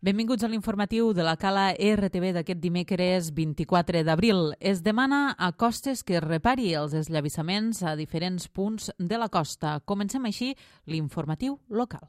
Benvinguts a l'informatiu de la Cala RTV d'aquest dimecres 24 d'abril. Es demana a Costes que repari els esllavassaments a diferents punts de la costa. Comencem així l'informatiu local.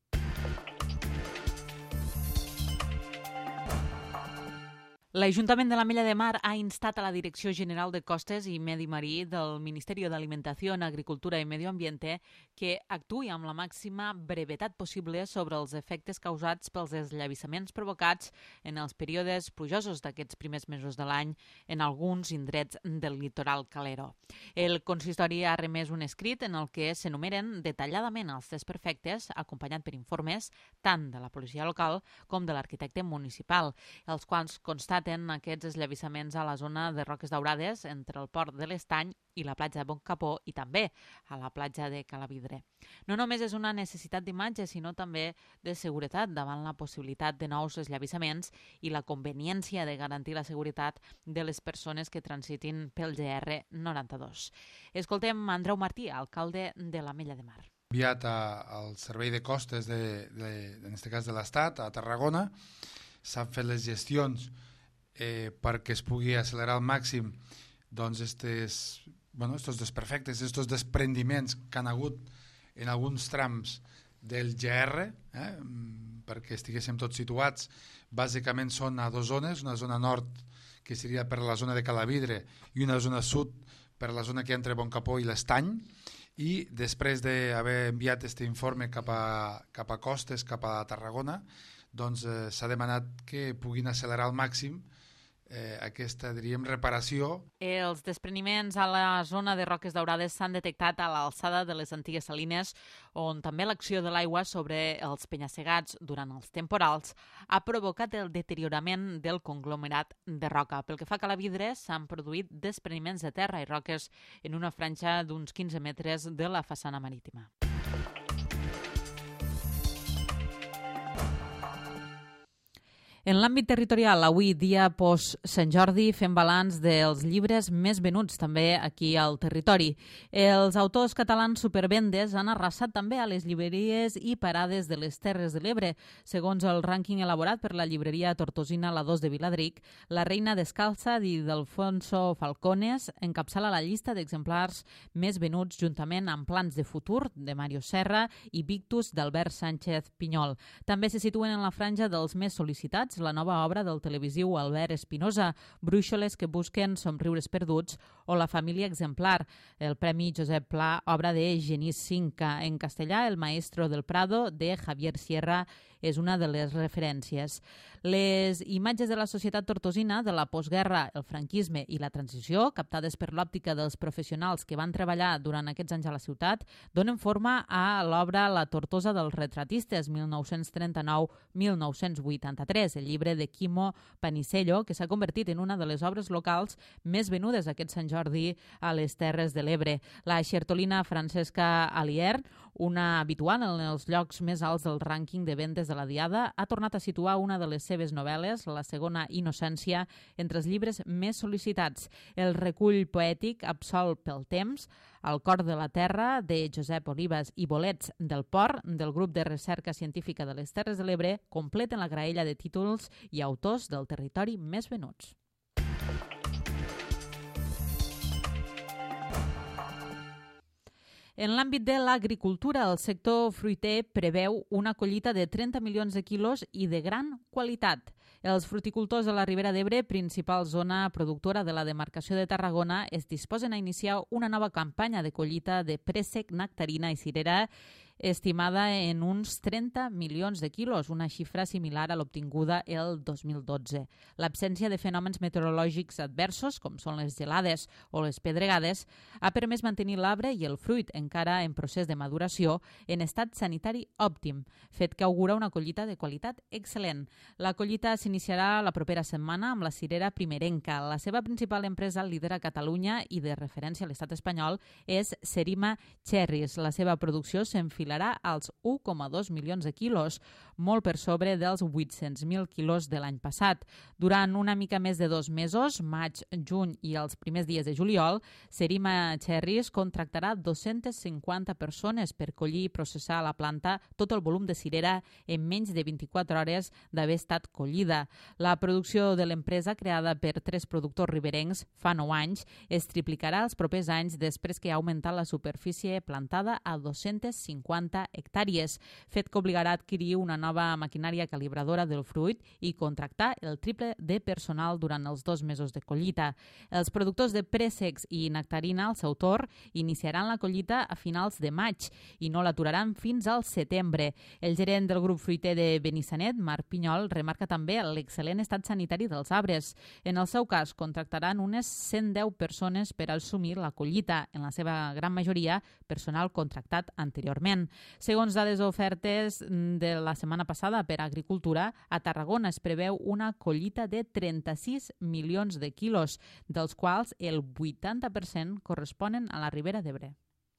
L'Ajuntament de l'Ametlla de Mar ha instat a la Direcció General de Costes i Medi Marí del Ministeri d'Alimentació, Agricultura i Medio Ambiente que actuï amb la màxima brevetat possible sobre els efectes causats pels esllavassaments provocats en els períodes plujosos d'aquests primers mesos de l'any en alguns indrets del litoral calero. El consistori ha remès un escrit en el que s'enumeren detalladament els desperfectes, acompanyat per informes tant de la policia local com de l'arquitecte municipal, els quals constaten aquests esllavassaments a la zona de Roques Daurades entre el port de l'Estany i la platja de Boncapó i també a la platja de Calavidre. No només és una necessitat d'imatge, sinó també de seguretat davant la possibilitat de nous esllavassaments i la conveniència de garantir la seguretat de les persones que transitin pel GR92. Escoltem Andreu Martí, alcalde de l'Ametlla de Mar. Enviat al Servei de Costes, en aquest cas de l'Estat, a Tarragona, s'han fet les gestions perquè es pugui accelerar al màxim doncs estos desperfectes, estos desprendiments que han hagut en alguns trams del GR, perquè estiguéssim tots situats. Bàsicament són a dues zones, una zona nord que seria per la zona de Calavidre i una zona sud per la zona que hi ha entre Boncapó i l'Estany, i després d'haver enviat aquest informe cap a Costes, cap a Tarragona, doncs s'ha demanat que puguin accelerar al màxim aquesta, diríem, reparació. Els despreniments a la zona de Roques Daurades s'han detectat a l'alçada de les antigues salines, on també l'acció de l'aigua sobre els penya-segats durant els temporals ha provocat el deteriorament del conglomerat de roca. Pel que fa a Calavidre, s'han produït despreniments de terra i roques en una franja d'uns 15 metres de la façana marítima. En l'àmbit territorial, avui dia post-Sant Jordi, fem balanç dels llibres més venuts també aquí al territori. Els autors catalans supervendes han arrasat també a les llibreries i parades de les Terres de l'Ebre. Segons el rànquing elaborat per la llibreria tortosina La 2 de Viladric, La Reina Descalça d'Ildefonso Falcones encapçala la llista d'exemplars més venuts juntament amb Plans de futur de Mario Serra i Victus d'Albert Sánchez Pinyol. També se situen en la franja dels més sol·licitats la nova obra del televisiu Albert Espinosa, Brúixoles que busquen somriures perduts, o La família exemplar, el Premi Josep Pla, obra de Genís Cinca. En castellà, El maestro del Prado, de Javier Sierra, és una de les referències. Les imatges de la societat tortosina de la postguerra, el franquisme i la transició, captades per l'òptica dels professionals que van treballar durant aquests anys a la ciutat, donen forma a l'obra La Tortosa dels retratistes, 1939-1983, el llibre de Quimo Panisello, que s'ha convertit en una de les obres locals més venudes aquest Sant Jordi a les Terres de l'Ebre. La xertolina Francesca Alier, una habitual en els llocs més alts del rànquing de vendes de la Diada, ha tornat a situar una de les seves novel·les, la segona Innocència, entre els llibres més sol·licitats. El recull poètic Absolt pel temps, El cor de la terra, de Josep Olives, i Bolets del Port, del grup de recerca científica de les Terres de l'Ebre, completen la graella de títols i autors del territori més venuts. En l'àmbit de l'agricultura, el sector fruiter preveu una collita de 30 milions de quilos i de gran qualitat. Els fruticultors de la Ribera d'Ebre, principal zona productora de la demarcació de Tarragona, es disposen a iniciar una nova campanya de collita de préssec, nectarina i cirera estimada en uns 30 milions de quilos, una xifra similar a l'obtinguda el 2012. L'absència de fenòmens meteorològics adversos, com són les gelades o les pedregades, ha permès mantenir l'arbre i el fruit, encara en procés de maduració, en estat sanitari òptim, fet que augura una collita de qualitat excel·lent. La collita s'iniciarà la propera setmana amb la cirera primerenca. La seva principal empresa, líder a Catalunya i de referència a l'estat espanyol, és Serima Cherries. La seva producció s'enfilarà als 1,2 milions de quilos. molt per sobre dels 800.000 quilos de l'any passat. Durant una mica més de 2 mesos, maig, juny i els primers dies de juliol, Serima Cherries contractarà 250 persones per collir i processar a la planta tot el volum de cirera en menys de 24 hores d'haver estat collida. La producció de l'empresa, creada per 3 productors riberencs fa 9 anys, es triplicarà els propers anys després que ha augmentat la superfície plantada a 250 hectàrees, fet que obligarà a adquirir una nova maquinària calibradora del fruit i contractar el triple de personal durant els 2 mesos de collita. Els productors de préssecs i nectarina, al seu torn, iniciaran la collita a finals de maig i no l'aturaran fins al setembre. El gerent del grup fruiter de Benissanet, Marc Pinyol, remarca també l'excel·lent estat sanitari dels arbres. En el seu cas, contractaran unes 110 persones per assumir la collita, en la seva gran majoria personal contractat anteriorment. Segons dades ofertes de la setmana passada per Agricultura, a Tarragona es preveu una collita de 36 milions de quilos, dels quals el 80% corresponen a la Ribera d'Ebre.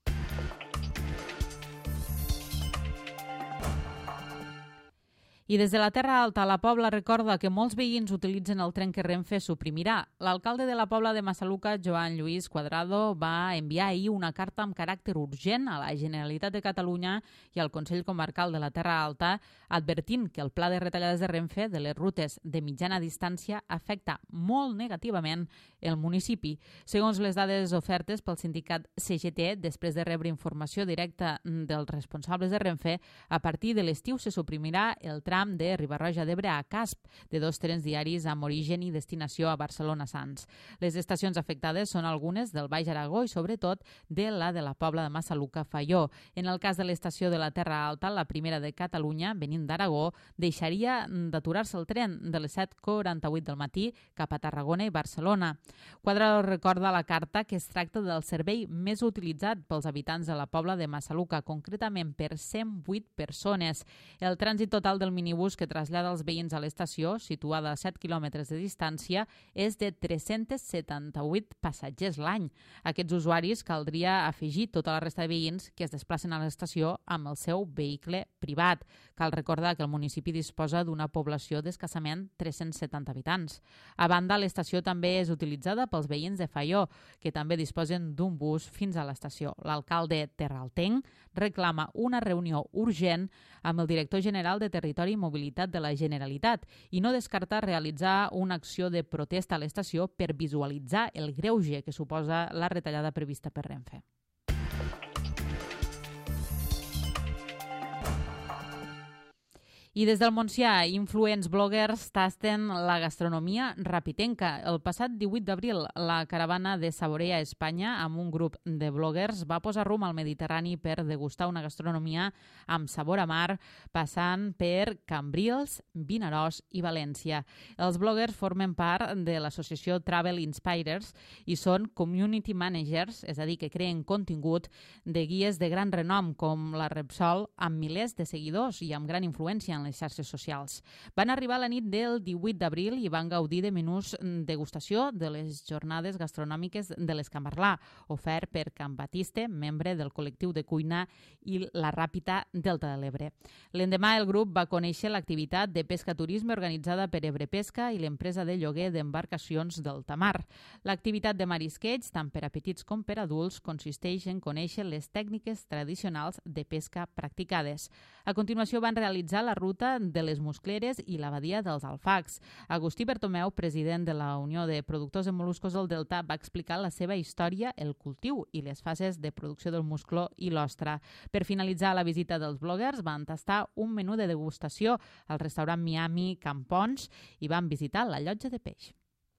I des de la Terra Alta, la Pobla recorda que molts veïns utilitzen el tren que Renfe suprimirà. L'alcalde de la Pobla de Massaluca, Joan Lluís Cuadrado, va enviar ahir una carta amb caràcter urgent a la Generalitat de Catalunya i al Consell Comarcal de la Terra Alta, advertint que el pla de retallades de Renfe de les rutes de mitjana distància afecta molt negativament el municipi. Segons les dades ofertes pel sindicat CGT, després de rebre informació directa dels responsables de Renfe, a partir de l'estiu se suprimirà el tram de Riba-roja d'Ebre a Casp, de 2 trens diaris amb origen i destinació a Barcelona-Sants. Les estacions afectades són algunes del Baix Aragó i sobretot de la Pobla de Massaluca-Faió. En el cas de l'estació de la Terra Alta, la primera de Catalunya, venint d'Aragó, deixaria d'aturar-se el tren de les 7:48 del matí cap a Tarragona i Barcelona. Cuadrado recorda a la carta que es tracta del servei més utilitzat pels habitants de la Pobla de Massaluca, concretament per 108 persones. El trànsit total del minibús que trasllada els veïns a l'estació, situada a 7 quilòmetres de distància, és de 378 passatgers l'any. Aquests usuaris caldria afegir tota la resta de veïns que es desplacen a l'estació amb el seu vehicle privat. Cal recordar que el municipi disposa d'una població d'escassament 370 habitants. A banda, l'estació també és utilitzada pels veïns de Faió, que també disposen d'un bus fins a l'estació. L'alcalde terraltenc reclama una reunió urgent amb el director general de Territori i Mobilitat de la Generalitat i no descarta realitzar una acció de protesta a l'estació per visualitzar el greuge que suposa la retallada prevista per Renfe. I des del Montsià, influents bloggers tasten la gastronomia rapitenca. El passat 18 d'abril, la caravana de Saborea Espanya, amb un grup de bloggers, va posar rumb al Mediterrani per degustar una gastronomia amb sabor a mar, passant per Cambrils, Vinaròs i València. Els bloggers formen part de l'associació Travel Inspirers i són community managers, és a dir, que creen contingut de guies de gran renom, com la Repsol, amb milers de seguidors i amb gran influència en les xarxes socials. Van arribar a la nit del 18 d'abril i van gaudir de menús degustació de les jornades gastronòmiques de l'Escambarlà, ofert per Can Batiste, membre del col·lectiu de cuina i la Ràpita Delta de l'Ebre. L'endemà el grup va conèixer l'activitat de pesca-turisme organitzada per Ebrepesca i l'empresa de lloguer d'embarcacions del Tamar. L'activitat de marisqueig, tant per a petits com per a adults, consisteix en conèixer les tècniques tradicionals de pesca practicades. A continuació van realitzar la ruta de les Muscleres i la badia dels Alfacs. Agustí Bertomeu, president de la Unió de Productors de Moluscos del Delta, va explicar la seva història, el cultiu i les fases de producció del muscló i l'ostra. Per finalitzar la visita dels bloggers, van tastar un menú de degustació al restaurant Miami Campons i van visitar la llotja de peix.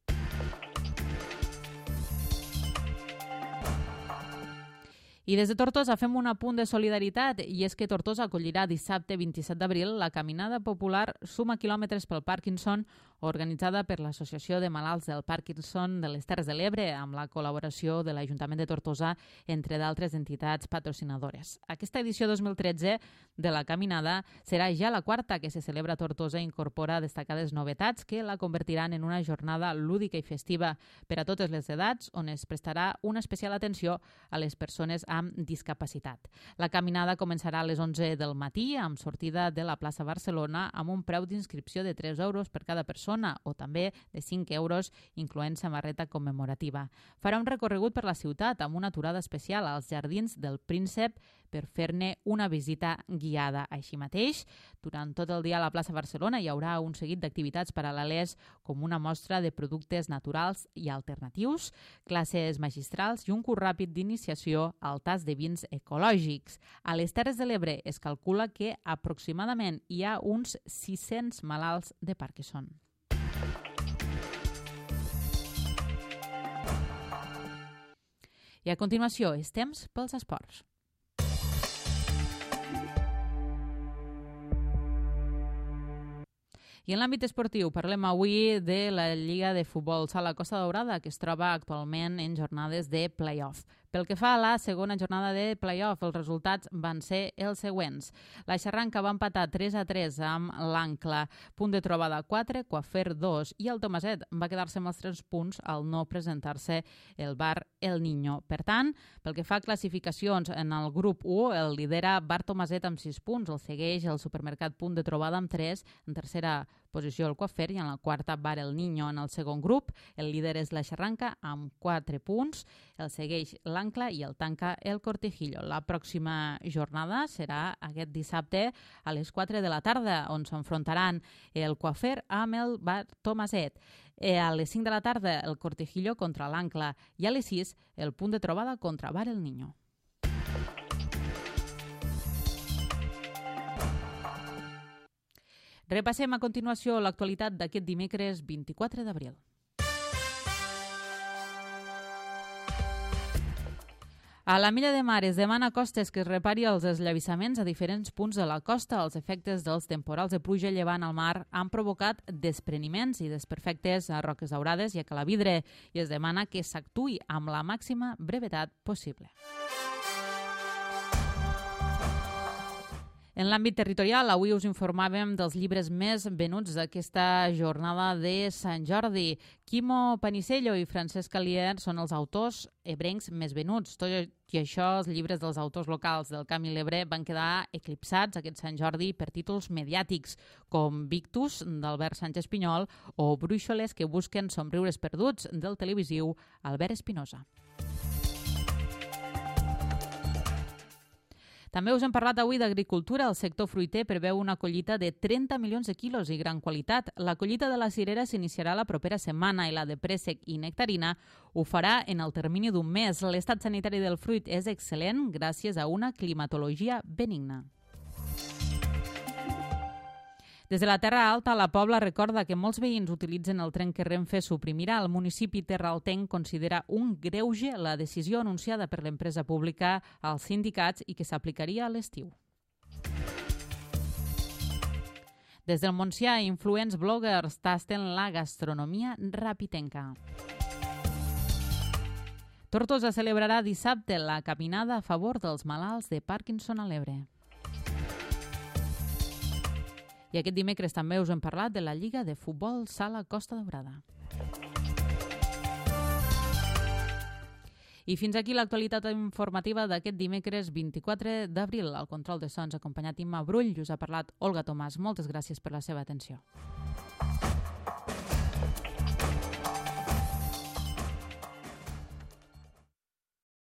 I des de Tortosa fem un apunt de solidaritat, i és que Tortosa acollirà dissabte 27 d'abril la caminada popular Suma quilòmetres pel Parkinson, organitzada per l'Associació de Malalts del Parkinson de les Terres de l'Ebre amb la col·laboració de l'Ajuntament de Tortosa, entre d'altres entitats patrocinadores. Aquesta edició 2013 de la caminada serà ja la quarta que se celebra a Tortosa i incorpora destacades novetats que la convertiran en una jornada lúdica i festiva per a totes les edats, on es prestarà una especial atenció a les persones amb discapacitat. La caminada començarà a les 11 del matí amb sortida de la plaça Barcelona amb un preu d'inscripció de 3 euros per cada persona o també de 5 euros, incloent samarreta commemorativa. Farà un recorregut per la ciutat amb una aturada especial als Jardins del Príncep per fer-ne una visita guiada. Així mateix, durant tot el dia a la plaça Barcelona hi haurà un seguit d'activitats paral·leles com una mostra de productes naturals i alternatius, classes magistrals i un curs ràpid d'iniciació al tast de vins ecològics. A les Terres de l'Ebre es calcula que aproximadament hi ha uns 600 malalts de Parkinson. I a continuació és temps pels esports. I en l'àmbit esportiu parlem avui de la Lliga de Futbol Sala Costa Daurada, que es troba actualment en jornades de play-off. Pel que fa a la segona jornada de play-off, els resultats van ser els següents. La Xarranca va empatar 3-3 amb l'Ancla, punt de trobada 4, Coafer 2, i el Tomaset va quedar-se amb els 3 punts al no presentar-se el bar El Niño. Per tant, pel que fa a classificacions, en el grup 1 el lidera Bar Tomaset amb 6 punts, el segueix el Supermercat Punt de Trobada amb 3, en tercera posició el Coafer i en la quarta Bar El Niño. En el segon grup, el líder és la Xarranca amb 4 punts, el segueix l'Ancla i el tanca el Cortijillo. La pròxima jornada serà aquest dissabte a les 4 de la tarda, on s'enfrontaran el Coafer amb el Bar Tomaset. A les 5 de la tarda el Cortijillo contra l'Ancla i a les 6 el Punt de Trobada contra Bar El Niño. Repassem a continuació l'actualitat d'aquest dimecres 24 d'abril. A la Milla de Mar es demana a Costes que es repari els eslavissaments a diferents punts de la costa. Els efectes dels temporals de pluja llevant al mar han provocat despreniments i desperfectes a Roques Daurades i a Calavidre i es demana que s'actuï amb la màxima brevetat possible. En l'àmbit territorial, avui us informàvem dels llibres més venuts d'aquesta jornada de Sant Jordi. Quimo Panisello i Francesc Alier són els autors ebrencs més venuts. Tot i això, els llibres dels autors locals del Camp i l'Ebre van quedar eclipsats aquest Sant Jordi per títols mediàtics, com Victus, d'Albert Sánchez Pinyol, o Brúixoles que busquen somriures perduts, del televisiu Albert Espinosa. També us hem parlat avui d'agricultura. El sector fruiter preveu una collita de 30 milions de quilos i gran qualitat. La collita de la cirera s'iniciarà la propera setmana i la de préssec i nectarina ho farà en el termini d'un mes. L'estat sanitari del fruit és excel·lent gràcies a una climatologia benigna. Des de la Terra Alta, la Pobla recorda que molts veïns utilitzen el tren que Renfe suprimirà. El municipi terraltenc considera un greuge la decisió anunciada per l'empresa pública als sindicats i que s'aplicaria a l'estiu. Des del Montsià, influents bloggers tasten la gastronomia rapitenca. Tortosa celebrarà dissabte la caminada a favor dels malalts de Parkinson a l'Ebre. I aquest dimecres també us hem parlat de la Lliga de Futbol Sala Costa Daurada. I fins aquí l'actualitat informativa d'aquest dimecres 24 d'abril. Al control de sons acompanyat Imma Brull, us ha parlat Olga Tomàs. Moltes gràcies per la seva atenció.